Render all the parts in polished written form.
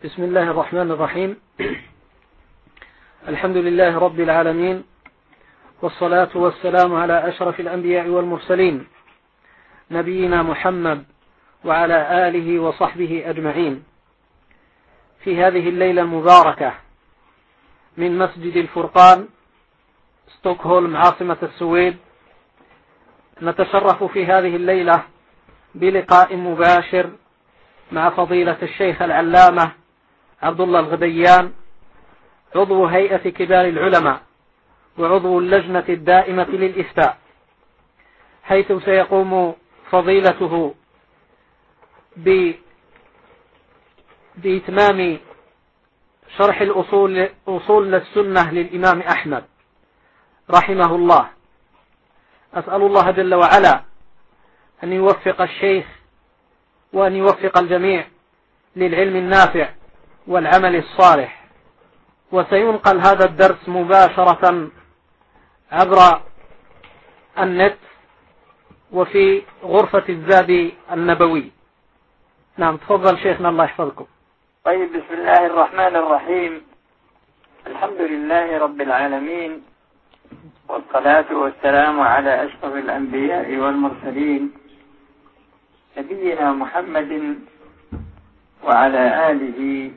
بسم الله الرحمن الرحيم. الحمد لله رب العالمين، والصلاة والسلام على أشرف الأنبياء والمرسلين، نبينا محمد وعلى آله وصحبه أجمعين. في هذه الليلة المباركة من مسجد الفرقان ستوكهولم عاصمة السويد، نتشرف في هذه الليلة بلقاء مباشر مع فضيلة الشيخ العلامة عبد الله الغبيان، عضو هيئة كبار العلماء وعضو اللجنة الدائمة للإفتاء، حيث سيقوم فضيلته بإتمام شرح أصول السنة للإمام أحمد رحمه الله. أسأل الله جل وعلا أن يوفق الشيخ وأن يوفق الجميع للعلم النافع والعمل الصالح. وسينقل هذا الدرس مباشرة عبر النت وفي غرفة الزاد النبوي. نعم، تفضل شيخنا، الله يحفظكم. طيب، بسم الله الرحمن الرحيم. الحمد لله رب العالمين، والصلاة والسلام على أشرف الأنبياء والمرسلين، نبينا محمد وعلى آله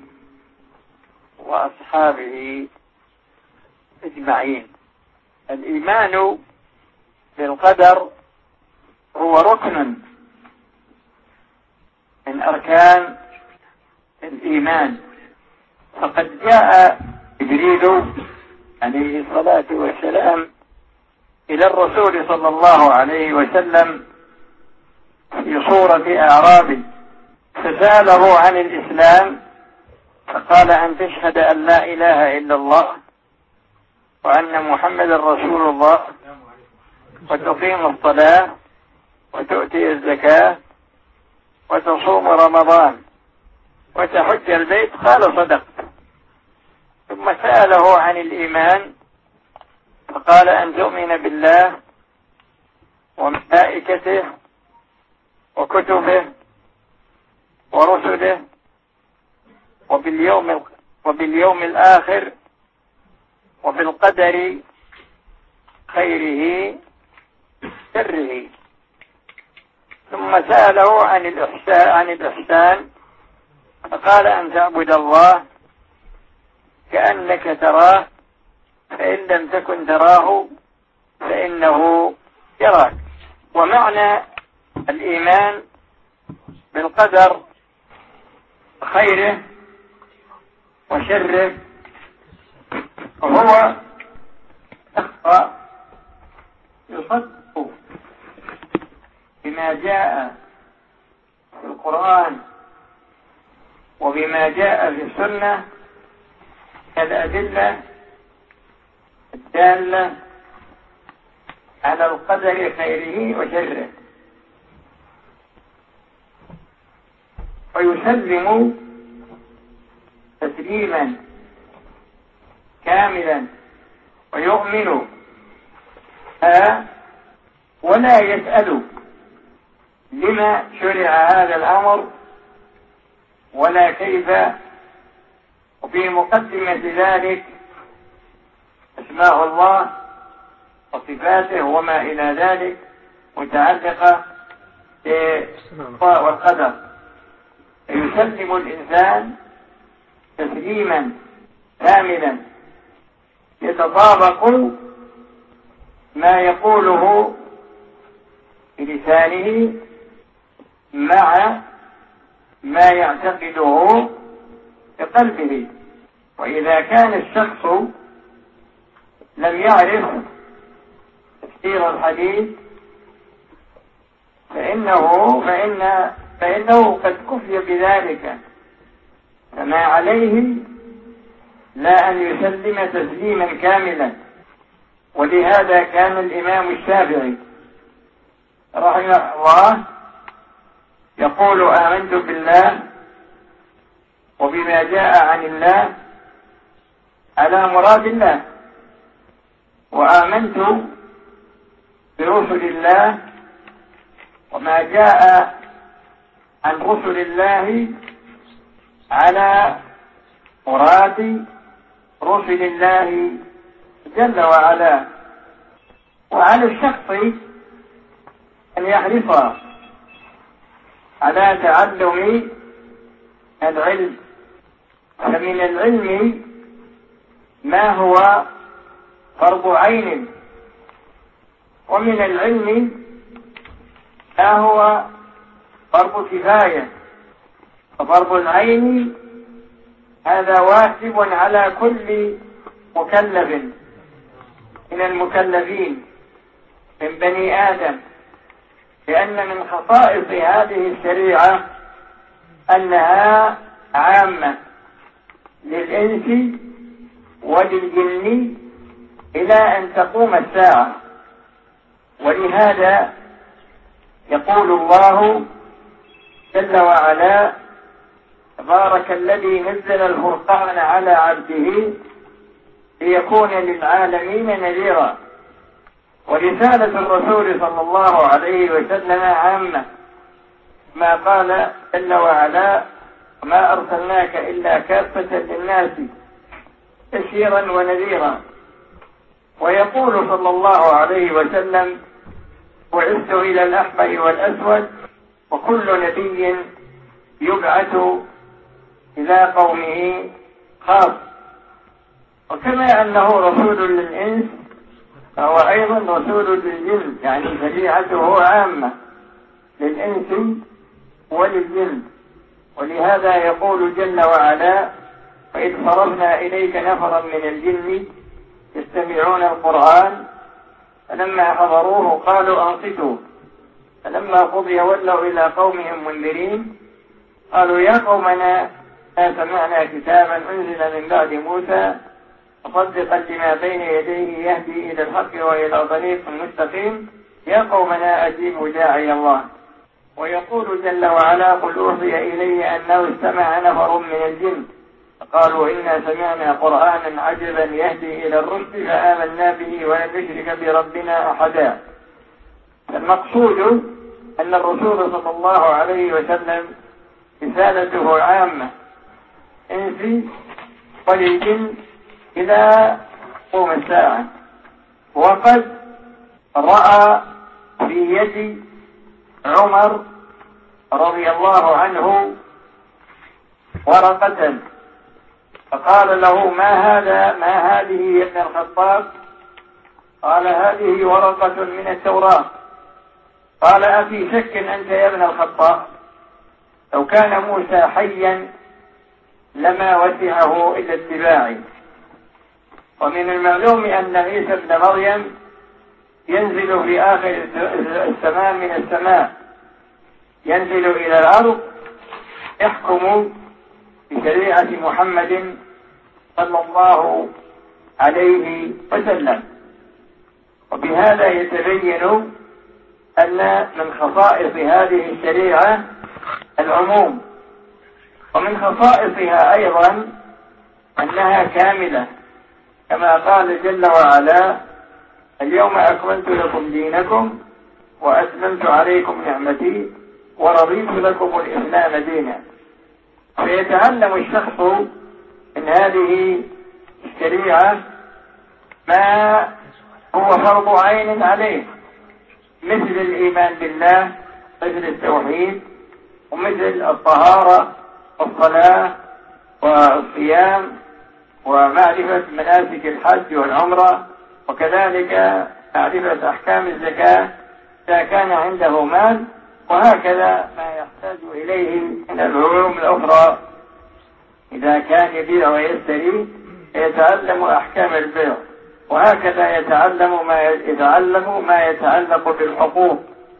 وأصحابه أجمعين. الإيمان بالقدر هو ركن من أركان الإيمان، فقد جاء جبريل عليه الصلاة والسلام إلى الرسول صلى الله عليه وسلم في صورة أعرابي، فسأله عن الإسلام، فقال: أن تشهد أن لا إله إلا الله وأن محمد رسول الله، وتقيم الصلاة وتؤتي الزكاة وتصوم رمضان وتحج البيت. قال: صدقت. ثم سأله عن الإيمان، فقال: أن تؤمن بالله وملائكته وكتبه ورسله وباليوم الآخر وبالقدر خيره شره. ثم سأله عن الإحسان، فقال: أن تعبد الله كأنك تراه، فإن لم تكن تراه فإنه يراك. ومعنى الإيمان بالقدر خيره وشره هو يصدق بما جاء في القرآن وبما جاء في السنة كالأدلة الدالة على القدر خيره وشره، ويسلم تسليما كاملا ويؤمن ولا يسأل لما شرع هذا الأمر ولا كيف. وفي مقدمة ذلك أسماء الله وصفاته وما إلى ذلك متعلقة بالقضاء والقدر. يسلم الإنسان تسليما كاملا يتطابق ما يقوله بلسانه مع ما يعتقده بقلبه. وإذا كان الشخص لم يعرف تفسير الحديث فإنه قد كفي بذلك، فما عليه لا أن يسلم تسليما كاملا. ولهذا كان الإمام الشافعي رحمه الله يقول: آمنت بالله وبما جاء عن الله على مراد الله، وآمنت برسل الله وما جاء عن رسل الله على مراد رسل الله جل وعلا. وعلى الشخص أن يحرص على تعلم العلم، فمن العلم ما هو فرض عين، ومن العلم ما هو فرض كفاية. ففرض العين هذا واجب على كل مكلف من المكلفين من بني آدم، لأن من خصائص هذه الشريعة أنها عامة للإنس وللجن إلى أن تقوم الساعة. ولهذا يقول الله جل وعلا: تبارك الذي نزل الفرقان على عبده ليكون للعالمين نذيرا. ورسالة الرسول صلى الله عليه وسلم عامة، ما قال جل وعلا: ما أرسلناك إلا كافة للناس بشيرا ونذيرا. ويقول صلى الله عليه وسلم: بعثت إلى الأحمر والأسود، وكل نبي يبعث إلى قومه خاص. وكما أنه رسول للإنس فهو أيضا رسول للجن، يعني شريعته عامة للإنس وللجن. ولهذا يقول جل وعلا: وإذ صرفنا إليك نفرا من الجن يستمعون القرآن فلما حضروه قالوا أنصتوا فلما قضي ولوا إلى قومهم منذرين قالوا يا قومنا سمعنا كتابا أنزل من بعد موسى مصدقا لما بين يديه يهدي إلى الحق وإلى طريق مستقيم يا قومنا أجيبوا داعي الله. ويقول جل وعلا: قل أوحي إلي أنه استمع نفر من الجن فقالوا إنا سمعنا قرآنا عجبا يهدي إلى الرشد فآمنا به ولن نشرك بربنا أحدا. المقصود أن الرسول صلى الله عليه وسلم رسالته عامة إنسي وللجن إلى قوم الساعة. وقد رأى في يد عمر رضي الله عنه ورقة فقال له: ما هذه يا ابن الخطاب؟ قال: هذه ورقة من التوراة. قال: أفي شك أنت يا ابن الخطاب؟ لو كان موسى حيا لما وسعه إلى اتباعي. ومن المعلوم أن عيسى ابن مريم ينزل في آخر السماء من السماء، ينزل إلى الأرض يحكم بشريعة محمد صلى الله عليه وسلم. وبهذا يتبين أن من خصائص هذه الشريعة العموم، ومن خصائصها أيضا أنها كاملة، كما قال جل وعلا: اليوم أكملت لكم دينكم وأتممت عليكم نعمتي ورضيت لكم الإسلام دينا. فيتعلم الشخص من هذه الشريعة ما هو فرض عين عليه، مثل الإيمان بالله، مثل التوحيد، ومثل الطهارة والصلاة والصيام ومعرفة مناسك الحج والعمرة، وكذلك معرفة أحكام الزكاة إذا كان عنده مال، وهكذا ما يحتاج إليه من العلوم الأخرى. إذا كان يبيع ويشتري يتعلم أحكام البيع، وهكذا يتعلم ما يتعلق بالحقوق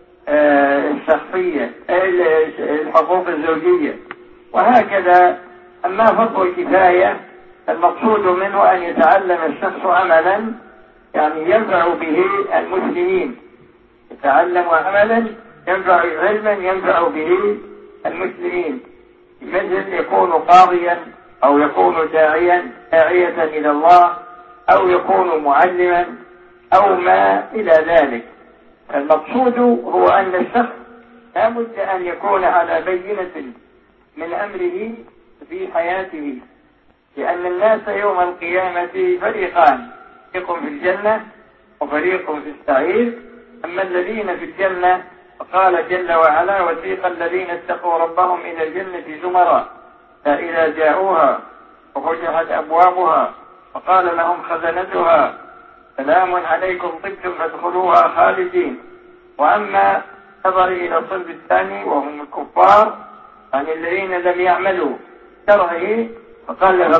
الشخصية، الحقوق الزوجية، وهكذا. أما فرض الكفاية المقصود منه أن يتعلم الشخص عملا يعني ينفع به المسلمين، يتعلم عملا علما ينفع به المسلمين، مثل يكون قاضيا أو يكون داعية إلى الله أو يكون معلما أو ما إلى ذلك. المقصود هو أن الشخص لا بد أن يكون على بينة من أمره في حياته، لأن الناس يوم القيامة فريقان، فريق في الجنة وفريق في السعير. أما الذين في الجنة فقال جل وعلا: وسيق الذين اتقوا ربهم إلى الجنة زمرا فإذا جاءوها وفتحت أبوابها وقال لهم خزنتها سلام عليكم طبتم فادخلوها خالدين. وأما نظر إلى الصنف الثاني وهم الكفار، يعني الذين لم يعملوا شرعه، فقال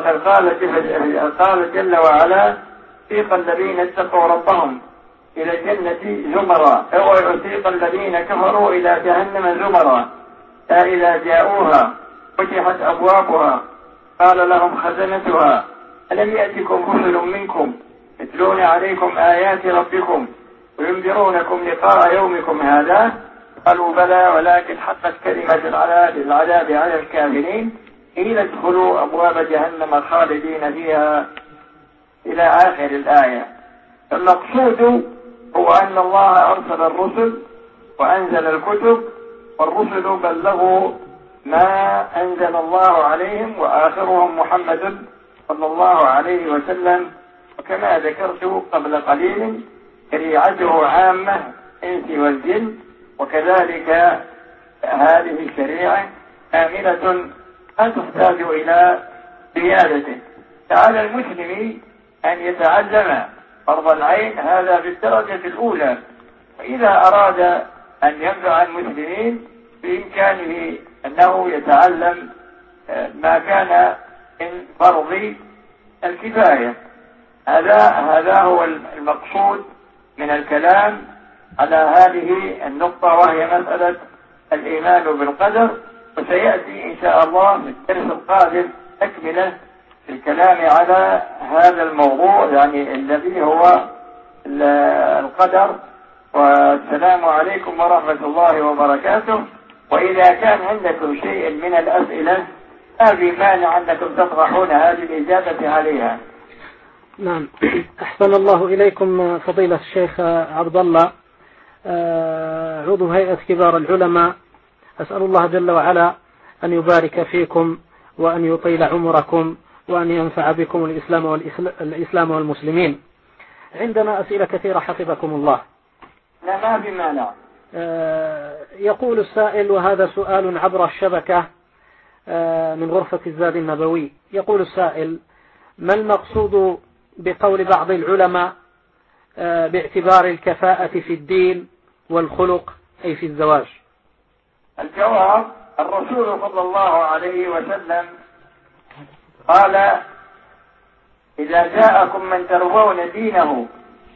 قال جل وعلا: سيق الذين اتقوا ربهم إلى الجنة زمرا وسيق الذين كفروا إلى جهنم زمرا فإذا جاءوها فتحت أبوابها قال لهم خزنتها ألم يأتكم رسل منكم يتلون عليكم آيات ربكم وينذرونكم لقاء يومكم هذا؟ قالوا بلى ولكن حقت كلمة العذاب على الكافرين قيل ادخلوا أبواب جهنم خالدين فيها إلى آخر الآية. المقصود هو أن الله أرسل الرسل وأنزل الكتب، والرسل بلغوا ما أنزل الله عليهم، وآخرهم محمد صلى الله عليه وسلم. وكما ذكرت قبل قليل شريعته عامة الإنس والجن، وكذلك هذه الشريعة كاملة لا تحتاج إلى زيادة. فعلى المسلم أن يتعلم فرض العين هذا في الدرجة الأولى، وإذا أراد أن ينفع المسلمين بإمكانه أنه يتعلم ما كان من فرض الكفاية. هذا هو المقصود من الكلام على هذه النقطة، وهي مسألة الإيمان بالقدر. وسيأتي إن شاء الله في الدرس القادم تكملة في الكلام على هذا الموضوع، يعني الذي هو القدر. والسلام عليكم ورحمة الله وبركاته. وإذا كان عندكم شيء من الأسئلة لا في مانع أنكم تطرحون هذه الإجابة عليها. نعم، أحسن الله إليكم فضيلة الشيخ عبد الله، عضو هيئة كبار العلماء. أسأل الله جل وعلا أن يبارك فيكم وأن يطيل عمركم وأن ينفع بكم الإسلام والمسلمين. عندنا أسئلة كثيرة حفظكم الله. لا، ما في مانع. يقول السائل، وهذا سؤال عبر الشبكة من غرفة الزاد النبوي، يقول السائل: ما المقصود بقول بعض العلماء باعتبار الكفاءة في الدين والخلق أي في الزواج؟ الجواب: الرسول صلى الله عليه وسلم قال: إذا جاءكم من ترضون دينه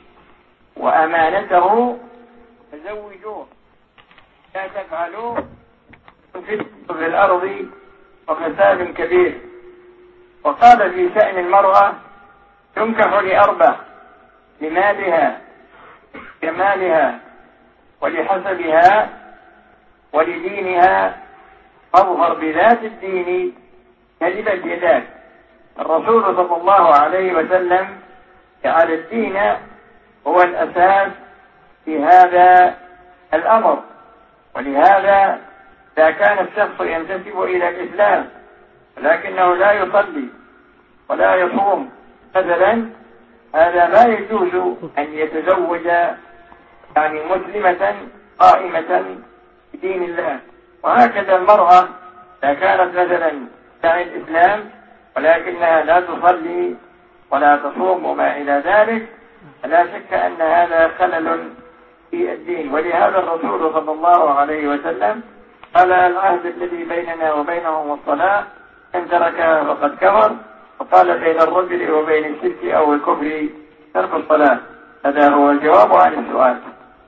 وأمانته فزوجوه، لا تفعلوا تفسدوا في الأرض وفساد كبير. وقال في شأن المرأة: تنكح لأربع: لمالها، جمالها، ولحسبها، ولدينها، فاظهر بذات الدين كذبت يداك. الرسول صلى الله عليه وسلم جعل الدين هو الأساس في هذا الأمر. ولهذا إذا كان الشخص ينتسب إلى الإسلام لكنه لا يصلي ولا يصوم مثلا، هذا لا يجوز أن يتزوج يعني مسلمة قائمة بدين الله. وهكذا المرأة إذا كانت مثلا تدعي الإسلام ولكنها لا تصلي ولا تصوم وما إلى ذلك، لا شك أن هذا خلل في الدين. ولهذا الرسول صلى الله عليه وسلم قال: العهد الذي بيننا وبينهم الصلاة، إن تركها فقد كفر. وقال: بين الرجل وبين الشرك أو الكفر ترك الصلاة. هذا هو الجواب عن السؤال.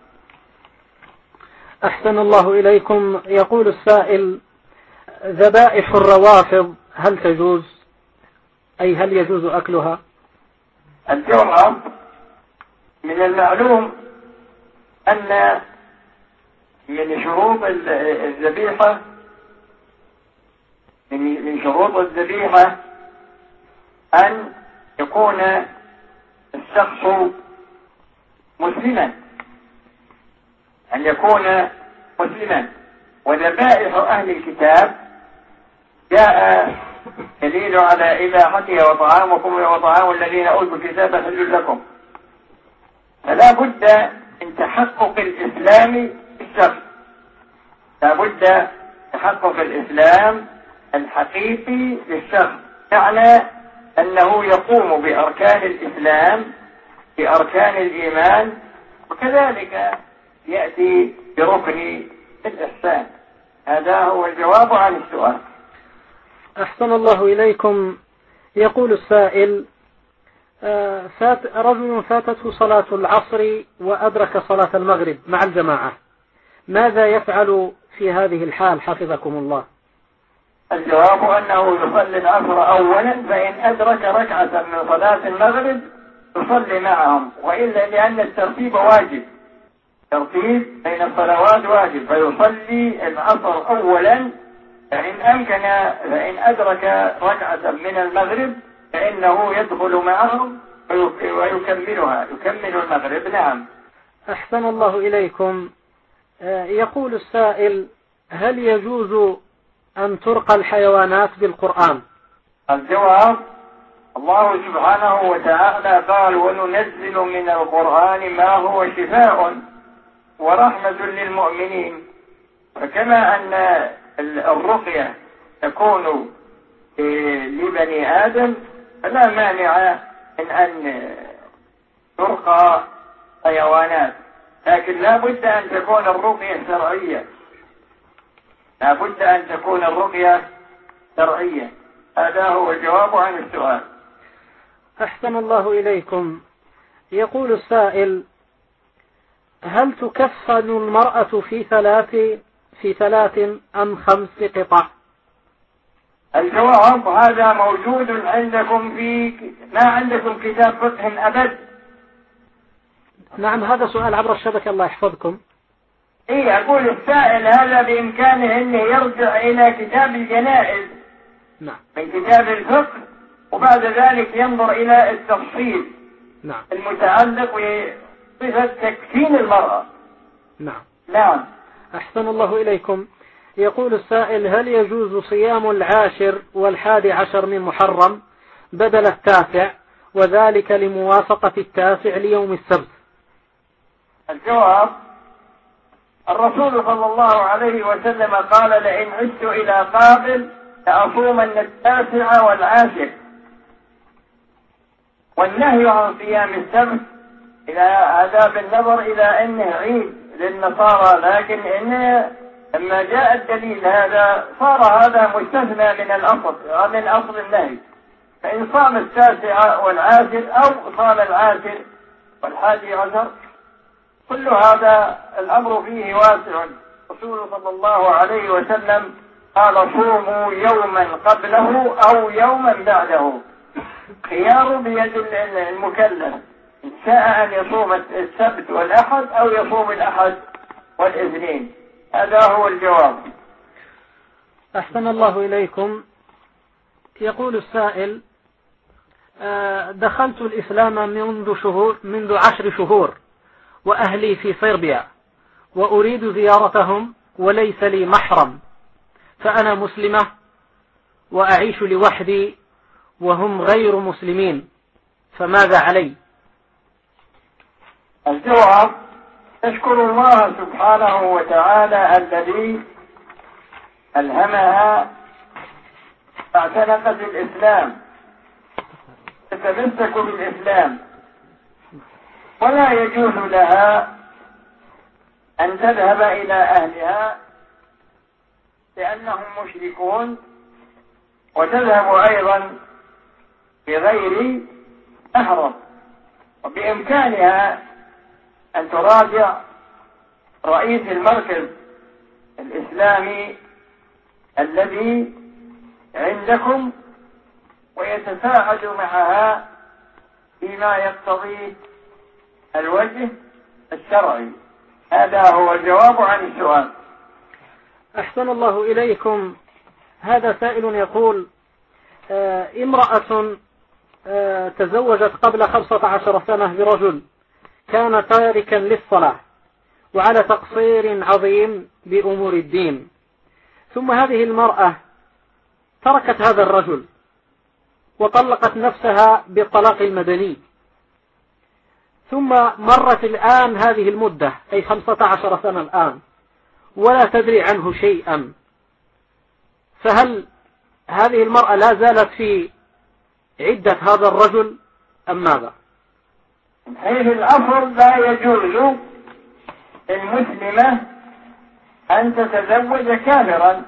أحسن الله إليكم. يقول السائل: ذبائح الروافض هل تجوز؟ أي هل يجوز أكلها؟ الجواب: من المعلوم أن من شروط الذبيحة من شروط الذبيحة أن يكون الشخص مسلما، أن يكون مسلما. وذبائح أهل الكتاب جاء دليل على إباحتها، وطعامكم وطعام الذين أوتوا الكتاب حل لكم. فلا بد من تحقق الإسلام الشرعي، لا بد تحقق الإسلام الحقيقي للشخص، معنى أنه يقوم بأركان الإسلام بأركان الإيمان، وكذلك يأتي بركن الإحسان. هذا هو الجواب عن السؤال. أحسن الله إليكم. يقول السائل: رجل فاتته صلاة العصر وأدرك صلاة المغرب مع الجماعة، ماذا يفعل في هذه الحال حفظكم الله؟ الجواب أنه يصلي العصر أولا، فإن أدرك ركعة من صلاة المغرب يصلي معهم، وإلا لأن الترتيب واجب، ترتيب بين الصلوات واجب، فيصلي العصر أولا، فإن أدرك ركعة من المغرب فإنه يدخل معهم ويكملها، يكمل المغرب. نعم. أحسن الله إليكم. يقول السائل: هل يجوز أن ترقى الحيوانات بالقرآن؟ الجواب: الله سبحانه وتعالى قال: وننزل من القرآن ما هو شفاء ورحمة للمؤمنين. فكما أن الرقية تكون لبني آدم، فلا مانع من أن ترقى حيوانات، لكن لا بد أن تكون الرقية شرعية، لا بد أن تكون الرقية شرعية. هذا هو الجواب عن السؤال. أحسن الله إليكم. يقول السائل: هل تكفن المرأة في ثلاث أم 5 قطع؟ الجواب: هذا موجود عندكم ما عندكم كتاب فقه أبد. نعم، هذا سؤال عبر الشبكة، الله يحفظكم. أقول السائل هذا بإمكانه أن يرجع إلى كتاب الجنائز، نعم، من كتاب الفقه، وبعد ذلك ينظر إلى التفصيل، نعم، المتعلق بصفة تكفين المرأة. نعم. نعم. أحسن الله إليكم. يقول السائل: هل يجوز صيام 10 و11 من محرم بدل 9، وذلك لموافقة 9 ليوم السبت؟ الجواب: الرسول صلى الله عليه وسلم قال: لئن عشت إلى قابل لأصومن 9 و10. والنهي عن صيام السبت إلى آداب النظر إلى أنه عيد للنصارى، لكن لما جاء الدليل هذا صار هذا مستثنى من أصل النهي. فإن صام 9 و10 أو صام 10 و11، كل هذا الأمر فيه واسع. الرسول صلى الله عليه وسلم قال: صوموا يوما قبله أو يوما بعده، خيار بيد المكلف، إن شاء أن يصوم السبت والأحد أو يصوم الأحد والاثنين. هذا هو الجواب. أحسن الله إليكم. يقول السائل: دخلت الإسلام منذ 10 شهور، وأهلي في صربيا، وأريد زيارتهم وليس لي محرم، فأنا مسلمة وأعيش لوحدي وهم غير مسلمين، فماذا علي؟ الجواب: تشكر الله سبحانه وتعالى الذي ألهمها فاعتنقت الإسلام، تتمسك بالإسلام، ولا يجوز لها أن تذهب إلى أهلها لأنهم مشركون، وتذهب أيضا بغير محرم. وبإمكانها أن تراجع رئيس المركز الإسلامي الذي عندكم ويتساعد معها فيما يقتضي الوجه الشرعي. هذا هو الجواب عن السؤال. أحسن الله إليكم. هذا سائل يقول: امرأة تزوجت قبل 15 سنة برجل كان تاركا للصلاة وعلى تقصير عظيم بأمور الدين، ثم هذه المرأة تركت هذا الرجل وطلقت نفسها بالطلاق المدني، ثم مرت الآن هذه المدة أي 15 سنة الآن ولا تدري عنه شيئا، فهل هذه المرأة لا زالت في عدة هذا الرجل أم ماذا؟ حيث الأصل لا يجوز المسلمة أن تتزوج كافرا،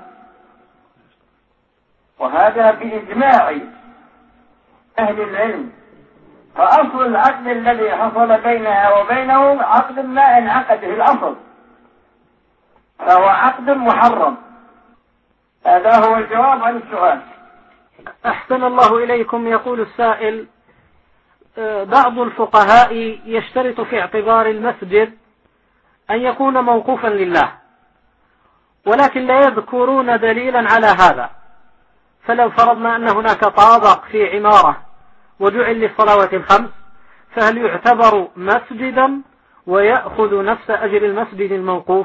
وهذا بإجماع أهل العلم، فأصل العقد الذي حصل بينها وبينه عقد ما انعقد في الأصل، فهو عقد محرم. هذا هو الجواب عن السؤال. أحسن الله إليكم. يقول السائل: بعض الفقهاء يشترط في اعتبار المسجد أن يكون موقوفا لله، ولكن لا يذكرون دليلا على هذا، فلو فرضنا أن هناك طابق في عمارة وجعل للصلوات الخمس، فهل يعتبر مسجدا ويأخذ نفس أجر المسجد الموقوف؟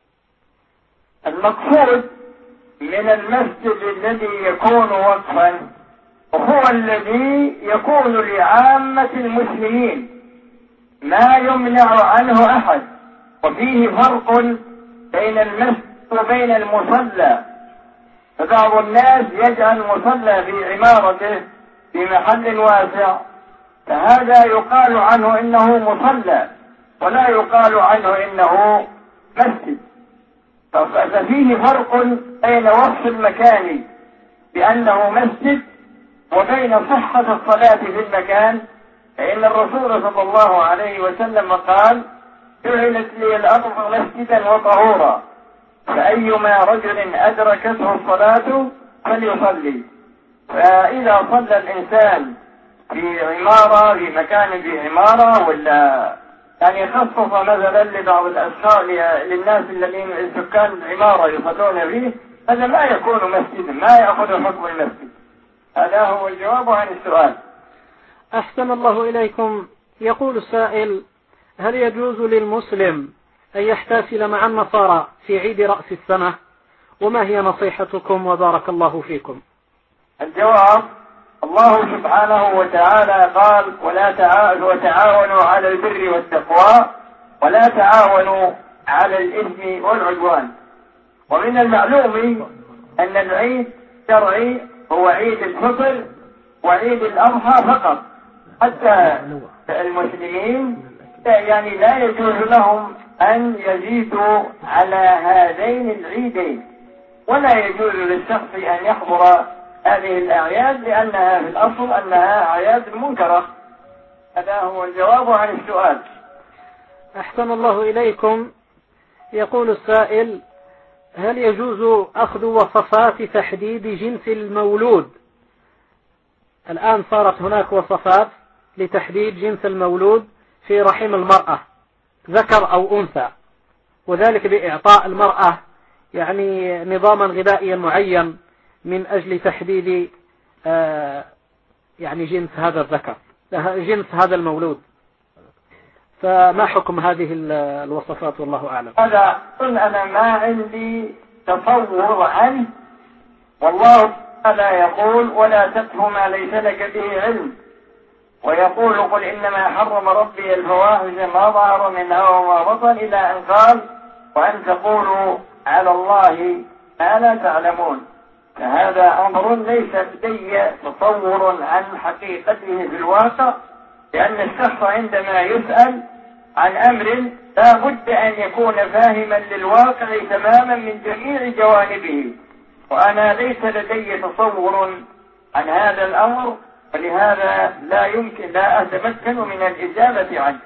المقصود من المسجد الذي يكون وقفا هو الذي يكون لعامة المسلمين ما يمنع عنه أحد، وفيه فرق بين المسجد وبين المصلى، فبعض الناس يجعل المصلى في عمارته في محل واسع، فهذا يقال عنه إنه مصلى ولا يقال عنه إنه مسجد. ففيه فرق بين وصف المكان بأنه مسجد وبين صحة الصلاة في المكان، فإن الرسول صلى الله عليه وسلم قال: جعلت لي الأرض مسجدا وطهورا، فأيما رجل أدركته الصلاة فليصلي. فإذا صلى الإنسان في عمارة، في مكان في عمارة، ولا يعني خصص مثلا لبعض الأشخاص للناس الذين سكان العمارة يصلون فيه، هذا ما يكون مسجدا، ما يأخذ حكم المسجد. هذا هو الجواب عن السؤال. أحسن الله إليكم. يقول السائل: هل يجوز للمسلم أن يحتفل مع النصارى في عيد رأس السنة؟ وما هي نصيحتكم وبارك الله فيكم؟ الجواب: الله سبحانه وتعالى قال: وتعاونوا على البر والتقوى ولا تعاونوا على الإثم والعدوان. ومن المعلوم أن العيد الشرعي هو عيد الفطر وعيد الأضحى فقط، حتى المسلمين يعني لا يجوز لهم أن يزيدوا على هذين العيدين، ولا يجوز للشخص أن يحضر هذه الأعياد لأنها في الأصل أنها أعياد منكرة. هذا هو الجواب عن السؤال. أحسن الله إليكم. يقول السائل: هل يجوز أخذ وصفات تحديد جنس المولود؟ الآن صارت هناك وصفات لتحديد جنس المولود في رحم المرأة ذكر أو أنثى، وذلك بإعطاء المرأة يعني نظاما غذائيا معين من أجل تحديد يعني جنس هذا الذكر، جنس هذا المولود. فما حكم هذه الوصفات والله أعلم؟ هذا أنا ما عندي تصور عنه، والله لا يقول: ولا تقف ما ليس لك به علم، ويقول: قل إنما حرم ربي الفواحش ما ظهر منها وما بطن، إلى أن قال: وأن تقولوا على الله ما لا تعلمون. فهذا أمر ليس لدي تصور عن حقيقته في الواقع، لأن الشخص عندما يسأل عن أمر لا بد أن يكون فاهما للواقع تماما من جميع جوانبه، وأنا ليس لدي تصور عن هذا الأمر، ولهذا لا أتمكن من الإجابة عنه.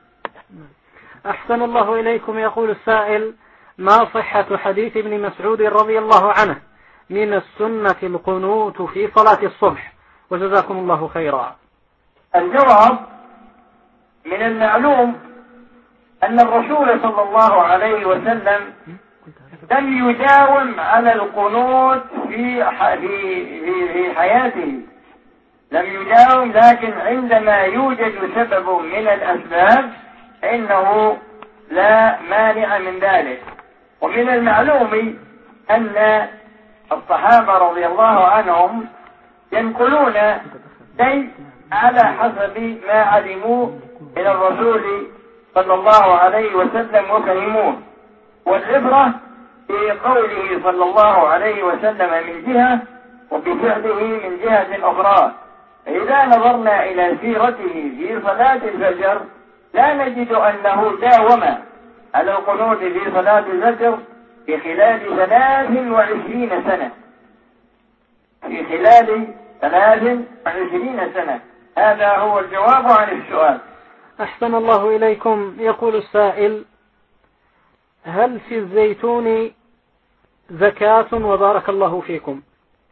أحسن الله إليكم. يقول السائل: ما صحة حديث ابن مسعود رضي الله عنه: من السنة القنوت في صلاة الصبح؟ وجزاكم الله خيرا. الجواب: من المعلوم أن الرسول صلى الله عليه وسلم لم يداوم على القنوت في حياته، لم يداوم، لكن عندما يوجد سبب من الأسباب فإنه لا مانع من ذلك. ومن المعلوم أن الصحابة رضي الله عنهم ينقلون شيء على حسب ما علموا من الرسول صلى الله عليه وسلم وفهموه، والعبرة في قوله صلى الله عليه وسلم من جهة وبفعله من جهة أخرى. فإذا نظرنا إلى سيرته في صلاة الفجر لا نجد أنه داوم على القنوت في صلاة الفجر في خلال 23 سنة، في خلال 23 سنة. هذا هو الجواب عن السؤال. أحسن الله إليكم. يقول السائل: هل في الزيتون زكاة؟ وبارك الله فيكم.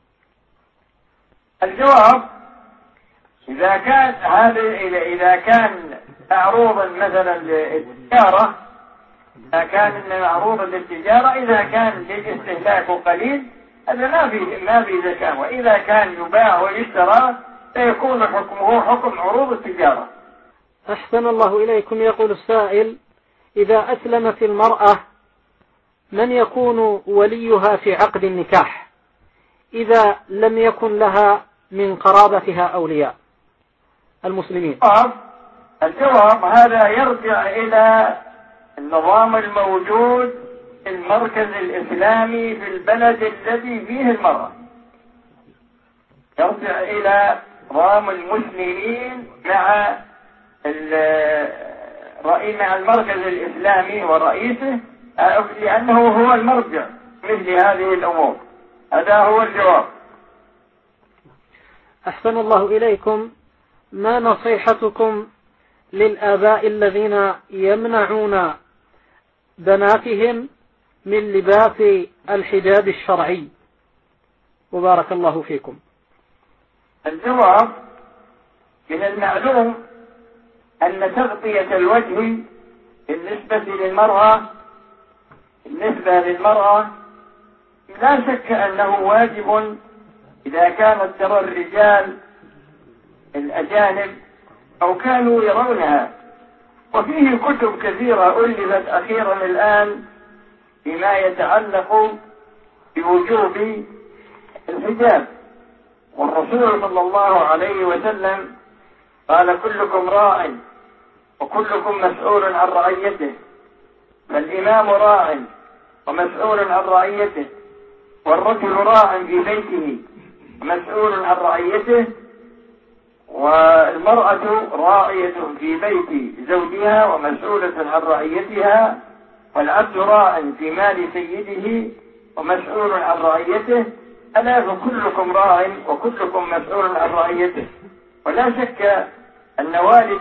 الجواب: إذا كان معروضا مثلا للتجارة، إذا كان معروضا للتجارة، إذا كان للاستهلاك قليل هذا ما في زكاة، وإذا كان يباع ويشترى فيكون حكمه حكم عروض التجارة. أحسن الله إليكم. يقول السائل: إذا أسلمت المرأة من يكون وليها في عقد النكاح إذا لم يكن لها من قرابتها أولياء المسلمين؟ الجواب: هذا يرجع إلى النظام الموجود في المركز الإسلامي في البلد الذي فيه المرأة، يرجع إلى نظام المسلمين مع المركز الإسلامي ورئيسه، لأنه هو المرجع مثل هذه الأمور. هذا هو الجواب. أحسن الله إليكم. ما نصيحتكم للآباء الذين يمنعون بناتهم من لباس الحجاب الشرعي؟ وبارك الله فيكم. الجواب: من المعلوم أن تغطية الوجه بالنسبة للمرأة لا شك أنه واجب إذا كانت ترى الرجال الأجانب أو كانوا يرونها، وفيه كتب كثيرة ألفت أخيرا الآن بما يتعلق بوجوب الحجاب. والرسول صلى الله عليه وسلم قال: كلكم راع وكلكم مسؤول عن رعيته، فالإمام راع ومسؤول عن رعيته، والرجل راع في بيته مسؤول عن رعيته، والمرأة راعية في بيت زوجها ومسؤولة عن رعيتها، والعبد راع في مال سيده ومسؤول عن رعيته. ألا فكلكم راع وكلكم مسؤول عن رعيته. ولا شك أن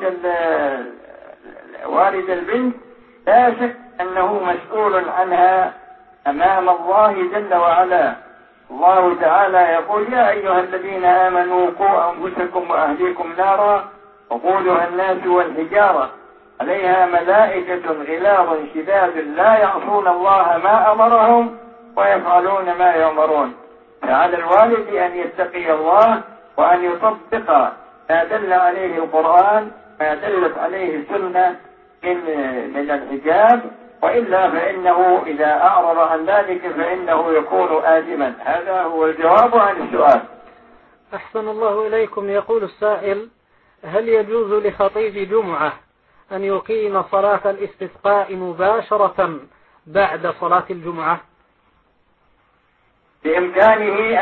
والد البنت لا شك أنه مسؤول عنها أمام الله جل وعلا. الله تعالى يقول: يا أيها الذين آمنوا قوا أنفسكم وأهليكم نارا وقودها الناس والحجارة عليها ملائكة غلاظ شداد لا يعصون الله ما أمرهم ويفعلون ما يؤمرون. فعلى الوالد أن يتقي الله وأن يطبق ما دل عليه القرآن ما دلت عليه السنة من الحجاب، وإلا فإنه إذا أعرض عن ذلك فإنه يكون آثما. هذا هو الجواب عن السؤال. أحسن الله إليكم. يقول السائل: هل يجوز لخطيب جمعة أن يقيم صلاة الاستسقاء مباشرة بعد صلاة الجمعة؟ بإمكانه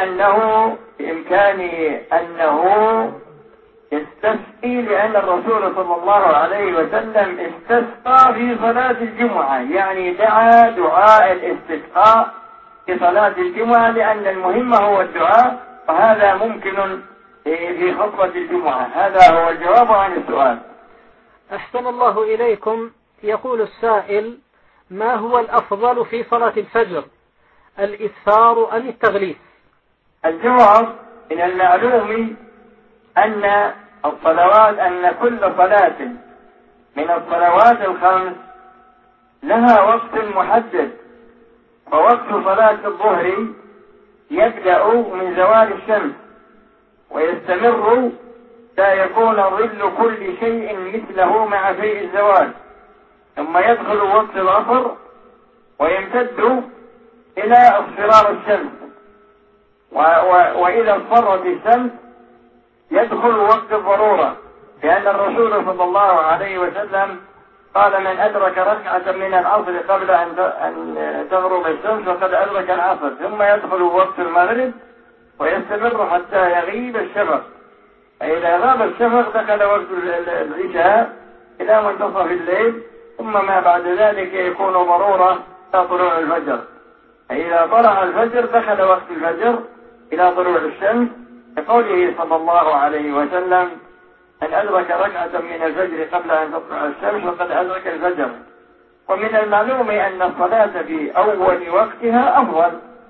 أنه يستسقي، لأن الرسول صلى الله عليه وسلم استسقى في صلاة الجمعة، يعني دعا دعاء الاستسقاء في صلاة الجمعة، لأن المهم هو الدعاء، وهذا ممكن في خطبة الجمعة. هذا هو الجواب عن السؤال. أحسن الله إليكم. يقول السائل: ما هو الأفضل في صلاة الفجر، الإسفار أم التغليف؟ الجواب: من المعلوم أن كل صلاة من الصلوات الخمس لها وقت محدد، فوقت صلاة الظهر يبدأ من زوال الشمس ويستمر لا يكون ظل كل شيء مثله مع فيء الزوال، ثم يدخل وقت العصر ويمتد إلى اصفرار الشمس، وإذا اصفرت الشمس يدخل وقت الضرورة، لأن الرسول صلى الله عليه وسلم قال: من أدرك ركعة من العصر قبل أن تغرب الشمس فقد أدرك العصر، ثم يدخل وقت المغرب ويستمر حتى يغيب الشفق، فإذا غاب الشفق دخل وقت العشاء إلى منتصف الليل، ثم ما بعد ذلك يكون ضرورة إلى طلوع الفجر، فإذا طلع الفجر دخل وقت الفجر إلى طلوع الشمس، لقوله صلى الله عليه وسلم: من أدرك ركعة من الفجر قبل أن تطلع الشمس فقد أدرك الفجر. ومن المعلوم أن الصلاة في أول وقتها أفضل،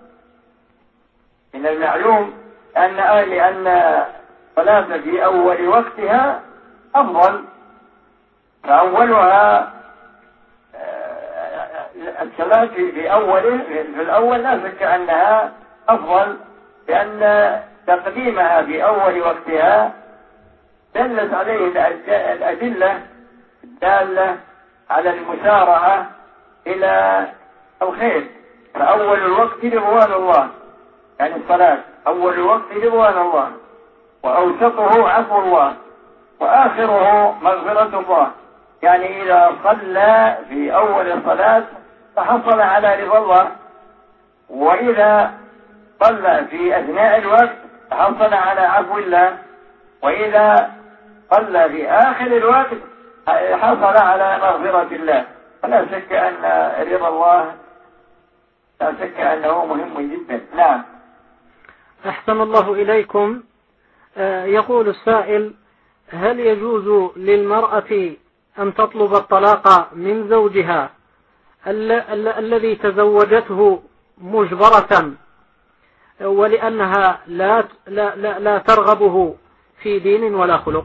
من المعلوم أن الصلاة في أول وقتها أفضل، فأولها الصلاة في الأول لا شك أنها أفضل، لأن تقديمها في أول وقتها دلت عليه الأدلة الدالة على المسارعة إلى الخير. فأول الوقت رضوان الله، يعني الصلاة أول الوقت رضوان الله، وأوسطه عفو الله، وآخره مغفرة الله. يعني إذا صلى في أول الصلاة فحصل على رضا الله، وإذا صلى في أثناء الوقت حصل على عفو الله، وإذا صلى في آخر الوقت حصل على مغفرة الله. فلا شك أن رضا الله لا شك أنه مهم جدا. نعم. أحسن الله إليكم. يقول السائل: هل يجوز للمرأة أن تطلب الطلاق من زوجها الذي تزوجته مجبرة ولأنها لا ترغبه في دين ولا خلق؟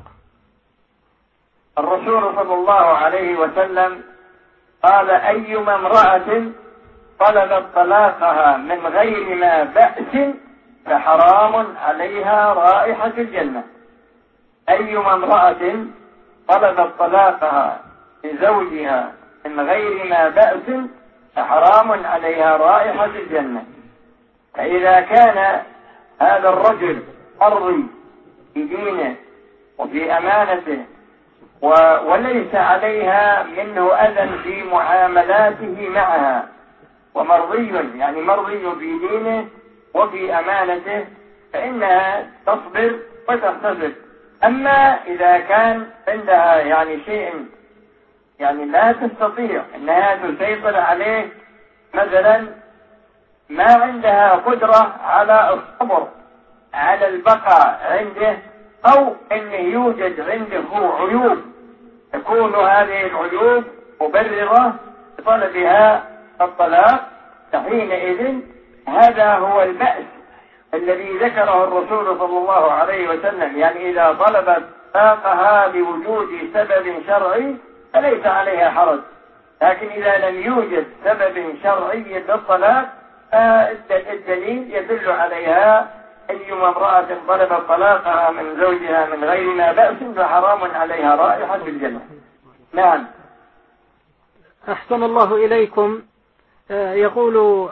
الرسول صلى الله عليه وسلم قال: أيما امرأة طلبت طلاقها من غير ما بأس فحرام عليها رائحة الجنة. أيما امرأة طلبت طلاقها لزوجها من غير ما بأس فحرام عليها رائحة الجنة. فإذا كان هذا الرجل مرضي في دينه وفي أمانته وليس عليها منه أذى في معاملاته معها، ومرضي يعني مرضي في دينه وفي أمانته، فإنها تصبر وتحتسب. أما إذا كان عندها يعني شيء يعني لا تستطيع أنها تسيطر عليه، مثلا ما عندها قدرة على الصبر على البقاء عنده، أو أن يوجد عنده عيوب تكون هذه العيوب مبررة لطلبها الطلاق، فحينئذ هذا هو البأس الذي ذكره الرسول صلى الله عليه وسلم. يعني إذا طلبت طلاقها بوجود سبب شرعي فليس عليها حرج، لكن إذا لم يوجد سبب شرعي للطلاق الدليل يدل عليها: أيما امرأة طلبت طلاقها من زوجها من غير ما بأس فحرام عليها رائحة الجنة. نعم. أحسن الله إليكم. يقول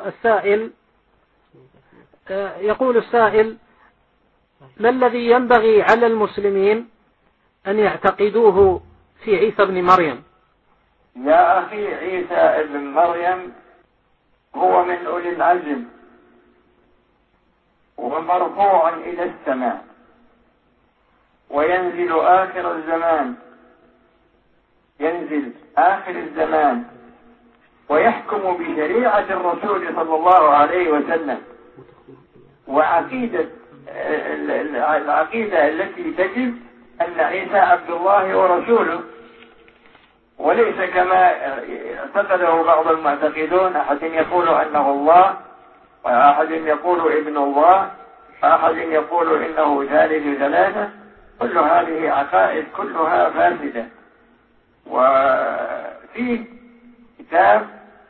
السائل: ما الذي ينبغي على المسلمين أن يعتقدوه في عيسى ابن مريم؟ يا أخي، عيسى ابن مريم هو من أولي العزم ومرفوع إلى السماء، وينزل آخر الزمان، ينزل آخر الزمان ويحكم بشريعة الرسول صلى الله عليه وسلم. العقيدة التي تجب أن عيسى عبد الله ورسوله، وليس كما اعتقده بعض المعتقدون، أحد يقول أنه الله، وأحد يقول ابن الله، وأحد يقول إنه ثالث ثلاثة. كل هذه عقائد كلها فاسدة. وفي كتاب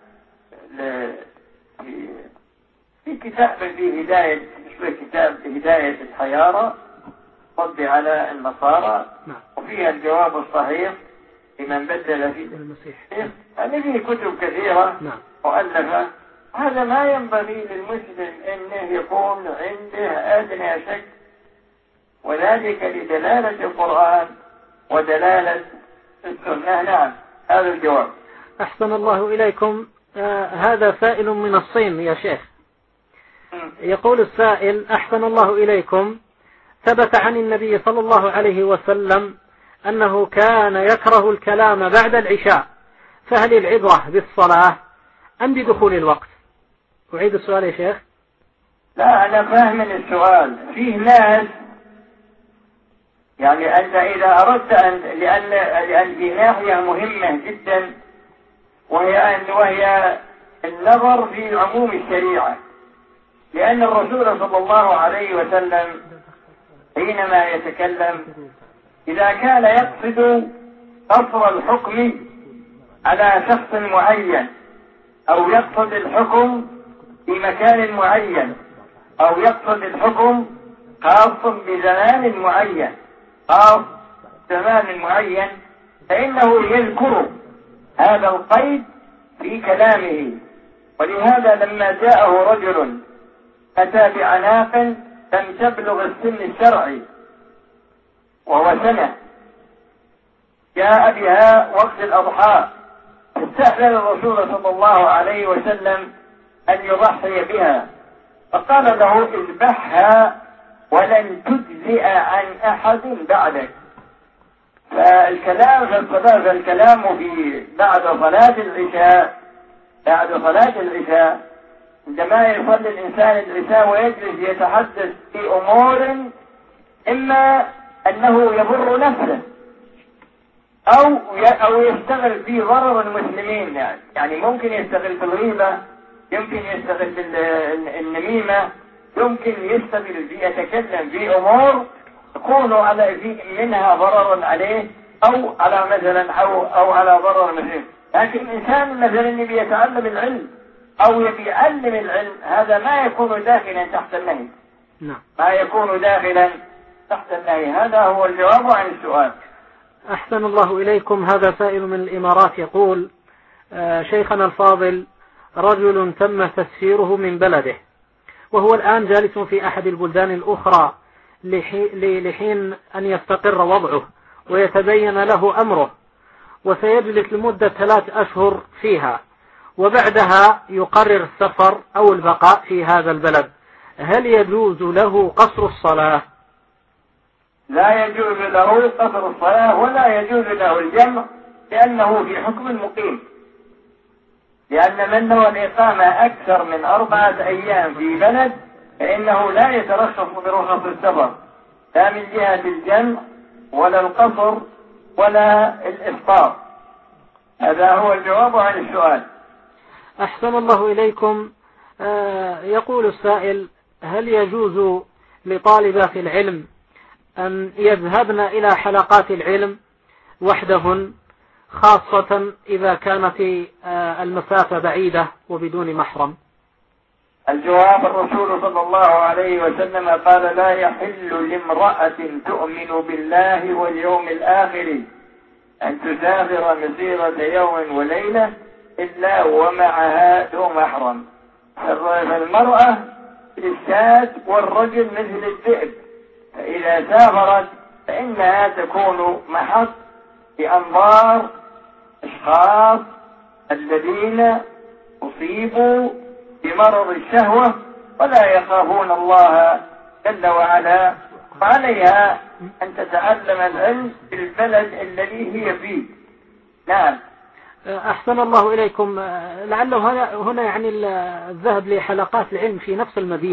في هداية، كتاب هداية الحيارى رد على النصارى، وفيها الجواب الصحيح لمن بدل في المسيح. يعني فيه كتب كثيرة مؤلفة هذا ما ينبغي للمسلم أنه يكون عنده أدنى شك، وذلك لدلالة القرآن ودلالة السنة. نعم، هذا الجواب. أحسن الله إليكم. هذا سائل من الصين يا شيخ. يقول السائل: أحسن الله إليكم، ثبت عن النبي صلى الله عليه وسلم أنه كان يكره الكلام بعد العشاء، فهل العبرة بالصلاة أم بدخول الوقت؟ أعيد السؤال يا شيخ. لا، أنا فاهم السؤال. فيه ناس يعني أنت إذا أردت لأن في ناحية مهمة جدا، وهي النظر في عموم الشريعة، لأن الرسول صلى الله عليه وسلم حينما يتكلم إذا كان يقصد قصر الحكم على شخص معين، أو يقصد الحكم في مكان معين، أو يقصد الحكم خاص بزمان معين، خاص زمان معين، فإنه يذكر هذا القيد في كلامه. ولهذا لما جاءه رجل أتى بعناق لم تبلغ السن الشرعي وهو سنة، جاء بها وقت الأضحى، استأذن الرسول صلى الله عليه وسلم أن يضحي بها، فقال له: اذبحها ولن تجزئ عن أحد بعدك. فالكلام في الصلاة، الكلام في بعد صلاة العشاء عندما يصلي الإنسان العشاء ويجلس يتحدث في أمور إما أنه يضر نفسه أو يشتغل في ضرر المسلمين، يعني ممكن يشتغل في الغيبة، يمكن يشتغل في النميمة، يمكن يشتغل في يتكلم في أمور يكون منها ضرر عليه أو على مثلا أو على ضرر المسلمين. لكن الإنسان مثلا يبي يتعلم العلم أو يبي يعلم العلم، هذا ما يكون داخلا تحت النهي. نعم، ما يكون داخلا تحت النهي. هذا هو الجواب عن السؤال. أحسن الله إليكم. هذا سائل من الإمارات يقول: شيخنا الفاضل، رجل تم تسفيره من بلده وهو الآن جالس في أحد البلدان الأخرى لحين أن يستقر وضعه ويتبين له أمره، وسيجلس لمدة 3 أشهر فيها، وبعدها يقرر السفر أو البقاء في هذا البلد، هل يجوز له قصر الصلاة؟ لا يجوز له قصر الصلاة ولا يجوز له الجمع، لأنه في حكم المقيم، لأن من نوى الإقامة أكثر من 4 أيام في بلد فإنه لا يترخص برخص السفر، لا من جهة الجمع ولا القصر ولا الإفطار. هذا هو الجواب عن السؤال. أحسن الله إليكم. يقول السائل: هل يجوز لطالبات العلم أن يذهبن إلى حلقات العلم وحدهن، خاصة إذا كانت المسافة بعيدة وبدون محرم؟ الجواب: الرسول صلى الله عليه وسلم قال: لا يحل لامرأة تؤمن بالله واليوم الآخر أن تسافر مسيرة يوم وليلة إلا ومعها ذو محرم. فالمرأة للشاة والرجل مثل الذئب، فإذا سافرت فإنها تكون محط بأنظار أشخاص الذين أصيبوا بمرض الشهوة ولا يخافون الله جل وعلا، وعليها أن تتعلم العلم في البلد الذي هي فيه. نعم. أحسن الله إليكم. لعله هنا يعني الذهب لحلقات العلم في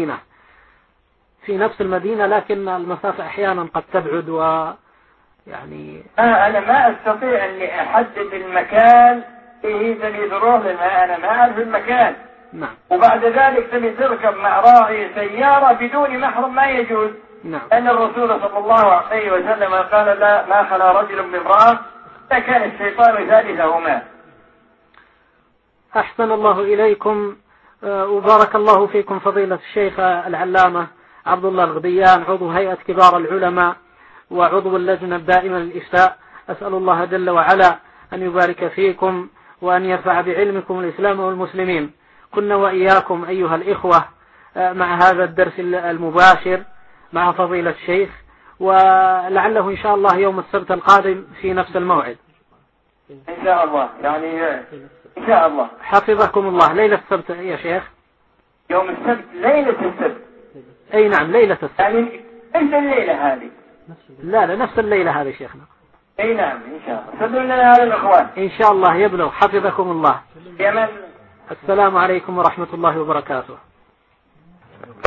نفس المدينة، لكن المسافة أحيانا قد تبعد، ويعني أنا ما أستطيع أني أحدد المكان فيه تبي تروح، لأن أنا ما أعرف المكان. نعم. وبعد ذلك تبي تركب مع راعي سيارة بدون محرم، ما يجوز. نعم. أن الرسول صلى الله عليه وسلم قال: لا ما خلا رجل بامرأة فكان الشيطان ثالثهما. أحسن الله إليكم وبارك الله فيكم فضيلة الشيخ العلامة عبد الله الغبيان، عضو هيئة كبار العلماء وعضو اللجنة الدائمة للإفتاء. أسأل الله جل وعلا أن يبارك فيكم وأن يرفع بعلمكم الإسلام والمسلمين، كنا وإياكم أيها الإخوة مع هذا الدرس المباشر مع فضيلة الشيخ، ولعله إن شاء الله يوم السبت القادم في نفس الموعد إن شاء الله. يعني إن شاء الله حفظكم الله. ليلة السبت يا شيخ؟ يوم السبت ليلة السبت. أي نعم ليلة السبت. يعني أنت الليلة هذه؟ لا نفس الليلة هذه شيخنا. أي نعم إن شاء الله. سدوا لنا هذا الإخوان إن شاء الله يبلغ. حفظكم الله. يمن. السلام عليكم ورحمة الله وبركاته.